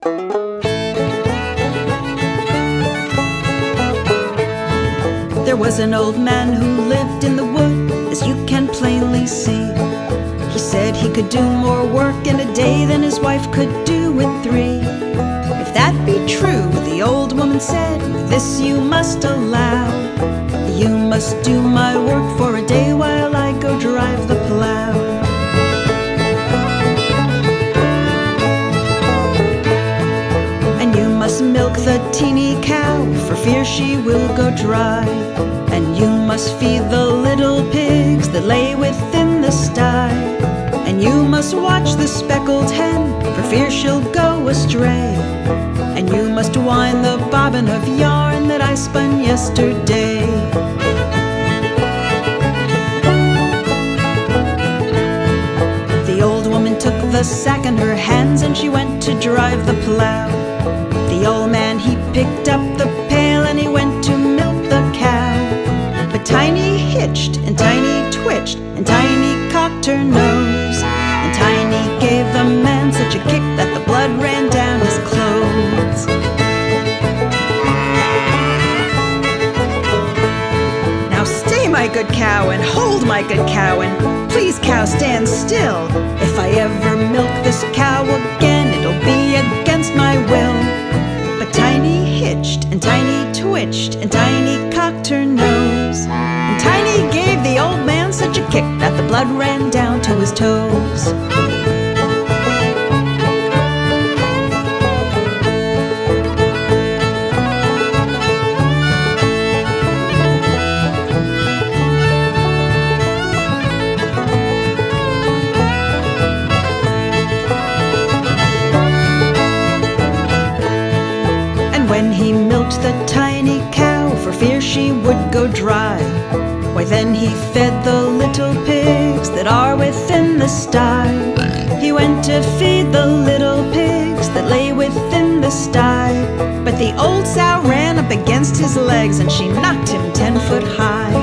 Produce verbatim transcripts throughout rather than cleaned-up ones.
There was an old man who lived in the wood, as you can plainly see. He said he could do more work in a day than his wife could do in three. If that be true, the old woman said, this you must allow. You must do my work for a day while I go drive the plow. And you must milk the teeny cow, for fear she will go dry. And you must feed the little pigs that lay within the sty. And you must watch the speckled hen, for fear she'll go astray. And you must wind the bobbin of yarn that I spun yesterday. The old woman took the sack in her hands, and she went to drive the plow. The old man, he picked up the pail, and he went to milk the cow. But Tiny hitched, and Tiny twitched, and Tiny cocked her nose. And Tiny gave the man such a kick that the blood ran down his clothes. Now stay, my good cow, and hold, my good cow, and please, cow, stand still. If I ever milk this cow again, it'll be against my will. But Tiny hitched, and Tiny twitched, and Tiny cocked her nose. And Tiny gave the old man such a kick that the blood ran down to his toes. When he milked the tiny cow, for fear she would go dry, why then he fed the little pigs that are within the sty. He went to feed the little pigs that lay within the sty. But the old sow ran up against his legs, and she knocked him ten foot high.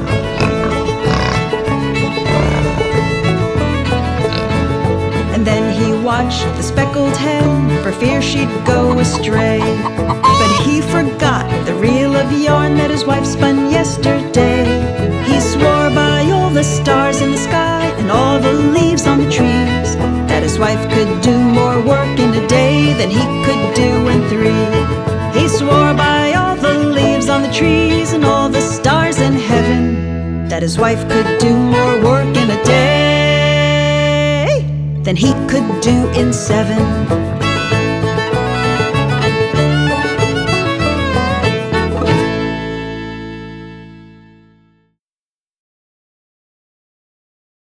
And then he watched the speckled hen, for fear she'd go astray. But he forgot the reel of yarn that his wife spun yesterday. He swore by all the stars in the sky and all the leaves on the trees that his wife could do more work in a day than he could do in three. He swore by all the leaves on the trees and all the stars in heaven that his wife could do more work in a day than he could do in seven.